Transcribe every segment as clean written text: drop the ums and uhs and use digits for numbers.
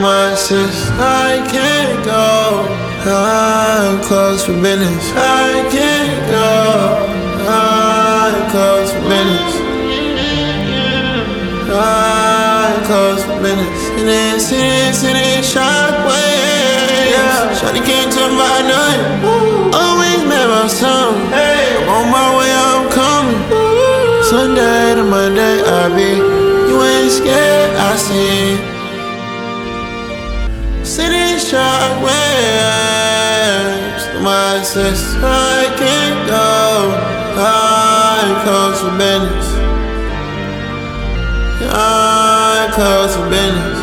my sis, I can't go. I'm closed for business. I can't go. I'm closed for business. I'm closed for business. Sitting, shockwave. Yeah. Shawty can't tell by nothing. Always mad about something. Hey. I'm on my way, I'm coming. Sunday to Monday, I be. You ain't scared, I see. Sitting shockwaves. My sis, I can't go. I'm closed for business. I'm closed for business.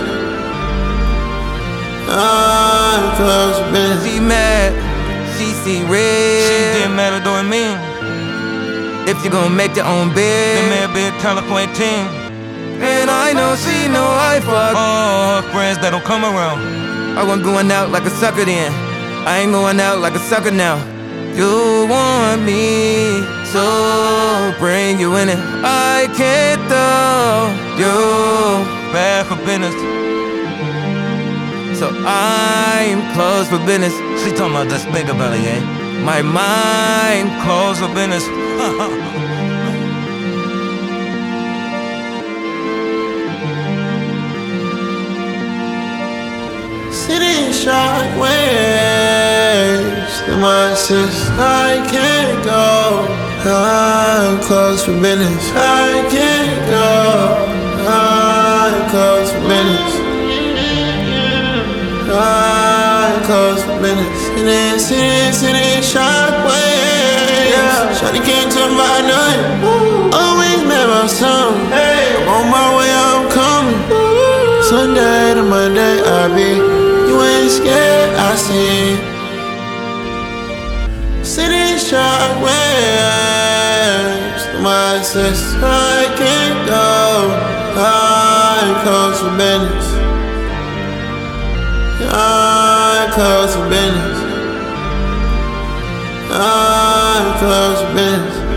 I'm closed for business. She mad, she see red. She get mad at doing me. If you gon' make your own The bed, man big California team. and I know she know I fuck. All her friends that don't come around. I wasn't going out like a sucker then. I ain't going out like a sucker now. You want me, so bring you in it. I can't though. You Bad for business. so I'm closed for business. She talking about just think about it, yeah. My mind Close for business. Sitting shockwaves. My sis, I can't go. I'm closed for business. I can't go. I'm closed for business. I'm closed for business. Sitting shockwave. Yeah. Shawty can't tell by nothing. Always mad about something. Hey. I'm on my way, I'm coming. Sunday to Monday, I be. You ain't scared, I see. Sitting shockwaves. My sis, I can't go. I'm closed for business. I'm closed for business. I'm closed for business.